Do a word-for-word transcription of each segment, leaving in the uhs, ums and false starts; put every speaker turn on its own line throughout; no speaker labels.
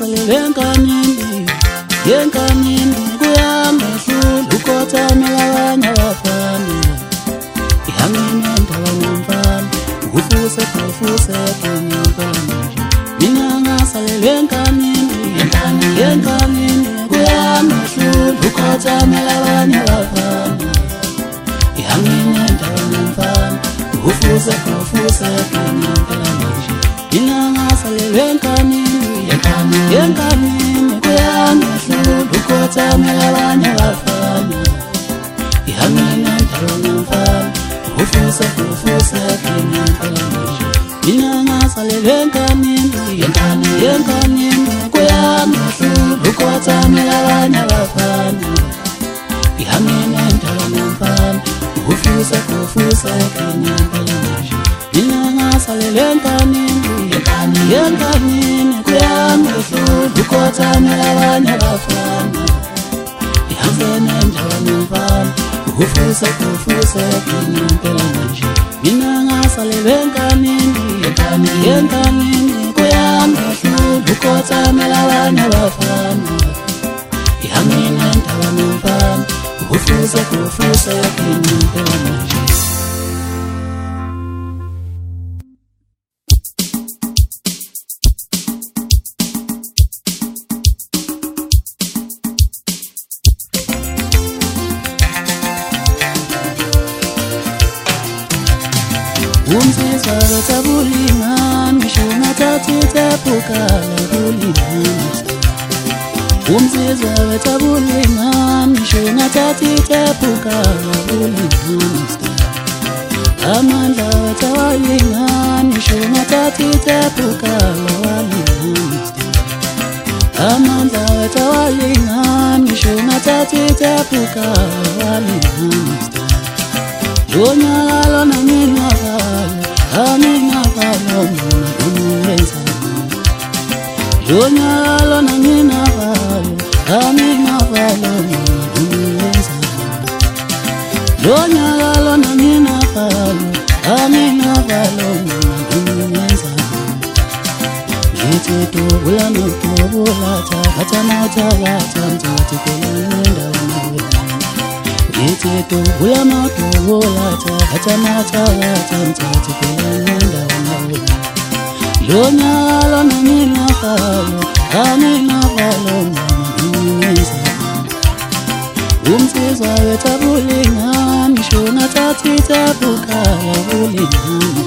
ngingasalele enkanini yenkanini kuyangehlula ukothamela abanye abafana ihangine ndaba ngomfana ufuse ufuse ngempela nje mina ngasalele enkanini yenkanini kuyangehlula ukothamela abanye abafana ihangine ndaba ngomfana ufuse ufuse ngempela nje mina ngasalele enkanini yenkanini kuyangehlula ukothamela abanye abafana ihangine ndaba ngomfana ufuse ufuse ngempela nje mina ngasalele enkanini yenkanini kuyangehlula ukothamela abanye abafana ihangine ndaba ngomfana ufuse ufuse ngempela nje mina ngasalele enkanini yenkanini kuyangehlula ukothamela abanye abafana ihangine ndaba ngomfana ufuse ufuse ngempela nje mina ngasalele enkanini yenkanini kuyangehlula ukothamela abanye abafana ihangine ndaba ngomfana ufuse ufuse ngempela nje Umsizwa wetabulingani ngisho ngathathi tepukala kulingani Umsizwa wetabulingani ngisho ngathathi tepukala kulingani Amandla wetawalingani ngisho ngathathi tepukala walingani Amandla wetawalingani ngisho ngathathi tepukala walingani Yonyalo na mina valo, amina valo muna umulenza Yonyalo na mina valo, amina valo muna umulenza Yonyalo na mina valo, amina valo muna umulenza Ngithi tobula notobula Takata nautakata Ntatikela nenda unawe Ngithi tobula notobula Takata nautakata Ntatikela nenda unawe Yonyalo na mina valo, amina valo muna umulenza Umsizwa wetabulingani ngisho ngathathi tepukala bulingani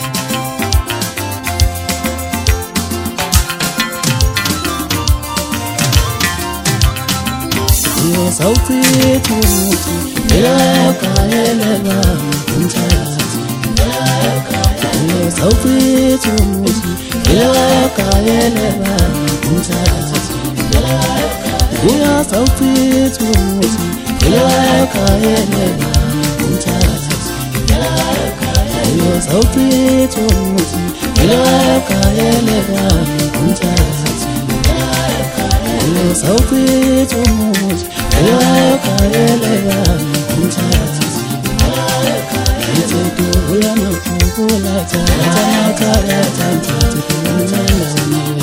Yo sauti tumuti Eleka eleka umthathi Yo sauti tumuti Eleka eleka umthathi Yo sauti tumuti Eleka eleka umthathi Yo sauti tumuti Eleka eleka umthathi Yo sauti tumuti Eleka eleka umthathi Ngithi tobula notobula Takata nautakata Ntatikela nenda unawe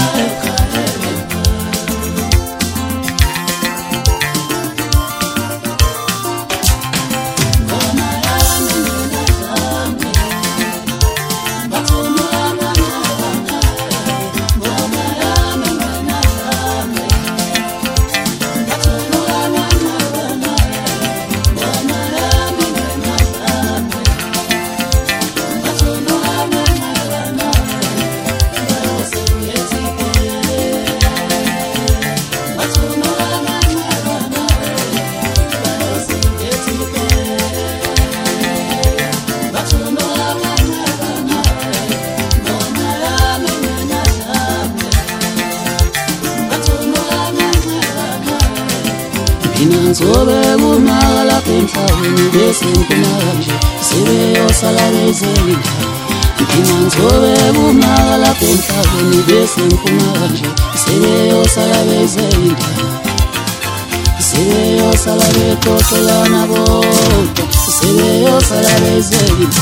Ngizobe kumala emhlabeni bese ngiphumala nje sebeyosala bezenga Ngizobe kumala emhlabeni bese ngiphumala nje sebeyosala bezenga Sebeyosala bexoxelana bodwa sebeyosala bezenga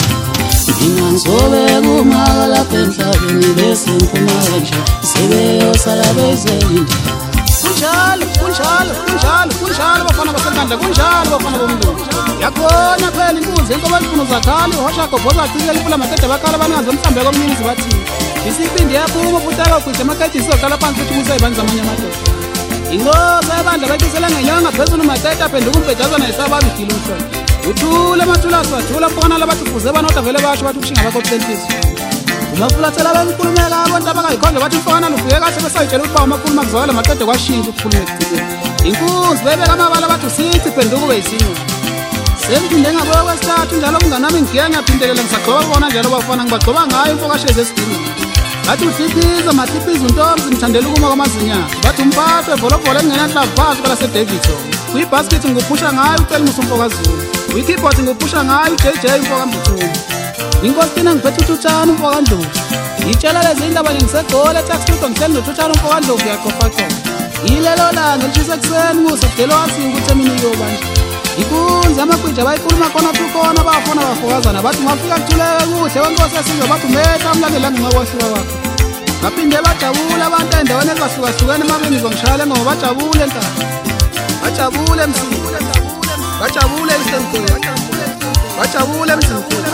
Ngizobe kumala emhlabeni bese ngiphumala nje sebeyosala ngizwezeni
kunjalo kunjalo kunjalo kunjalo bafana basenkandla kunjalo bafana bomlungu yakhona phela inkunzi enkoba ifuno zakhali uhosha gobhoza acikela impula makede bakhala bananzi mhlambe komnini zibathini isiphindi yaphuma futhi akagwije amakede sizoqala phansi futhi kusayibani zamanye amadoda ingozi ayabandla bakisela ngenyanga phezulu makede aphenduka umbhejazana yesababa idile umhlolo uthule mathulasi bathula mfokana labathi kufuze banota vele basho bathi kushinga bakophlentisi umafulathela bemkhulumeka abantu abangayikhonje bathi mfokana lufike kahle besayitshela ukuthi ba umakhuluma kuzwakala makede kwashintsha ukukhuluma ekugcineni inkunzi bebeka amabala bathi usithi phenduka ube yisinyo sengiphinde ngabuya kwesithathu njalo umngane nami ngigiya ngiyaphindelela ngisagcoba bona njalo bafana ngibagcoba ngayo imfokashezi esidinini bathi uhliphiza mahliphiza untombi ngithandela ukuma kwamazinyana bathi umphathi wevolobhola engenanhlavu phansi kwelasedavidson kuyibhaskithi ngikuphusha ngayo ucela musa umfokazulu kuyikeyboard ngikuphusha ngayo uJ J umfokambuthuma inkosina ngiphethe uthutshana umfokandlovu ngitshela lezi indaba ngisegole etaxitudo ngihleli nothutshana umfokandlovu yaqofaxofa yilelo langa lishisa ekuseni ngusadelo wasinga ukuthi emini yobanje inkunzi amagwija abayikhuluma khona tukhona bafona bafokazana bathi ungafika kuthuleke kuhle wenkosi yesizwe bathi umetha umlandelanga ngakwahluka kwakho baphinde bajabule abantu endaweni ezahlukahlukene emabengizwa ngishayele ngoba bajabule nkani bajabule emsini bajabule emsenkulu bajabule emsenkulu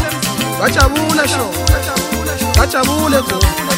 bajabule sho bajabule go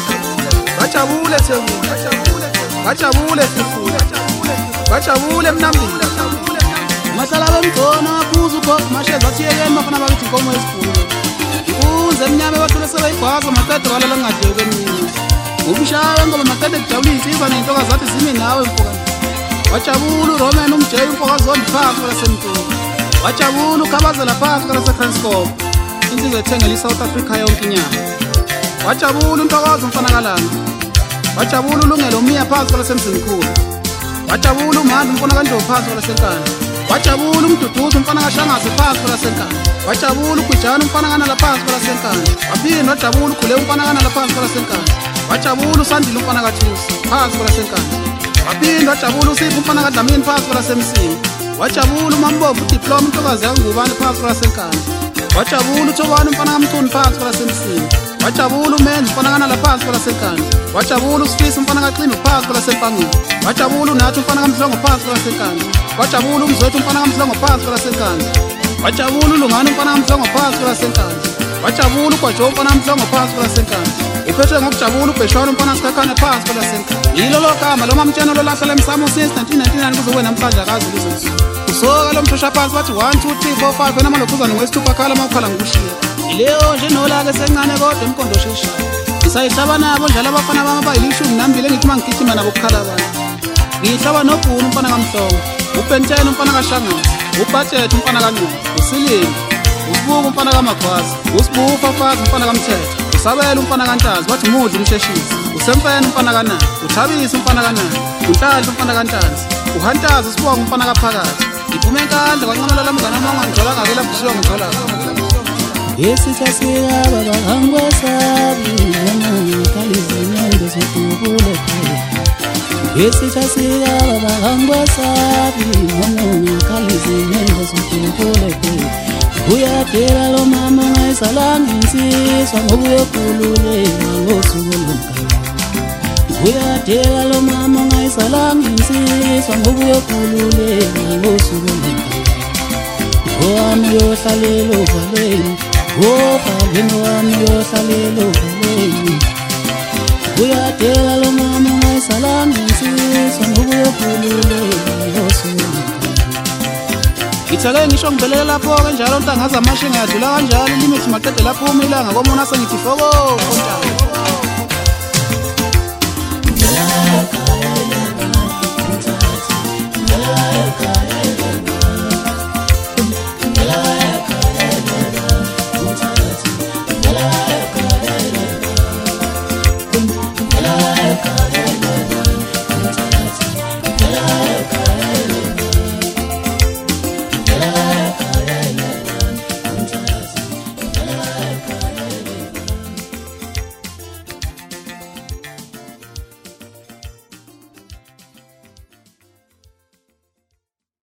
bajabule thembu bajabule sifuna bajabule mnambini mahlala bemkhona aphuza ukhokho masheza athiyekeni bafana bakithi inkomo esifuyo inkunzi emnyama ebathule sebeyibhaza maqede balala ngadleke emini umshawe ngoba maqede kujabulisa iza nentoka zathi zimi nawe mfokana wajabula uRoman umjeyi umfokazondi phansi kwelasemntuni wajabula ukhabazela phansi kwelaseTranscorp insizwe ethengela iSouth Africa yonke inyanga wajabula untokozo umfana kalanga wajabula ulungelo umiya phansi kwelasemzimkhulu wajabula umhandi umfana kaNdlovu phansi kwelasenkana wajabula umduduzo umfana kaShangazi phansi kwelasenkana wajabula uGwijana umfana kanala phansi kwelasenkana waphinda wajabula uGule umfana kanala phansi kwelasenkana wajabula uSandile umfana kaThusi phansi kwelasenkana waphinda wajabula uSipho umfana kaDlamini phansi kwelasemsini wajabula uMambovu uDiploma intokazi yakangubani phansi kwelasenkana wajabula uThobani umfana kaMthuni phansi kwelasemsini wajabula uMenzi umfana kanala phansi kwelasenkana wajabula uSifisi umfana kaXimba phansi kwelaseMpangeni wajabula uNathi umfana kaMdlongo phansi kwelasenkana wajabula umzwethu umfana kaMdlongo phansi kwelasenkana wajabula uLungane umfana kaMdlongo phansi kwelasenkana wajabula uGwajo umfana kaMdlongo phansi kwelasenkana uphethwe ngokujabula uBheshwana umfana kaSikhakhane phansi kwelasenkana yilo lo gama lo mamtshana lo lahla lemsamo since nineteen ninety-nine kuze kube namhlanje akazi lizonke usoka lo mshosha phansi bathi one two three four five wena malokhuzana ngwesithupha khala mawukhala ngikushiya ileyo nje nolake sencane kodwa emkondo sheshana ngisayihlaba nabo njalo abafana bami abayilishumi nambili engithi mangigijima nabo kukhala abantu ngihlaba noBhunu umfana kaMhlongo uBentene umfana kaShangazi uBudget umfana kaNcube uSilinga uSibuka umfana kaMagwaza uSibufa Fazi umfana kaMthetho uSabela umfana kaNtazi bathi Mudli umsheshisi uSempene umfana kaNandi uThabisi umfana kaNandi uNhlanhla umfana kaNtanzi uHantazi uSibonga umfana kaPhakathi iphume enkandla kwanqamela lamngane wami ngithola ngake laphusiwa ngithola
Yesitha sika baba angwesabi noma kalizinyendo zidubule Yesitha sika baba angwesabi noma kalizinyendo zidubule Uyadela lo mama ngayisalanga insizwa ngoba uyokhululela ngosuku lomkhaya Uyadela lo mama ngayisalanga insizwa ngoba uyokhululela ngosuku lomkhaya Wami yohlalelo valeni Oh, Fabino, I'm your salelo. We are there, lo mama, my salam, and sis, and who will pull It's a gang shong belela po and Jalon has a machine at Julan Jali limits Matella Pumila, and Gomona Sanity Fogo.